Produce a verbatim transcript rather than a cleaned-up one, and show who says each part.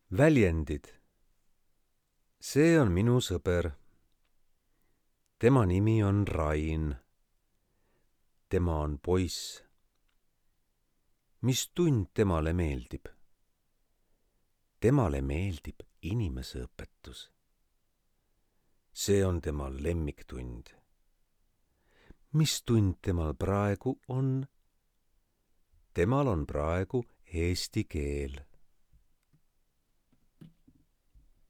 Speaker 1: Väljendid. See on minu sõber. Tema nimi on Rain. Tema on poiss. Mis tund temale meeldib? Temale meeldib inimeseõpetus. See on tema lemmiktund. Mis tund temal praegu on? Temal on praegu eesti keel.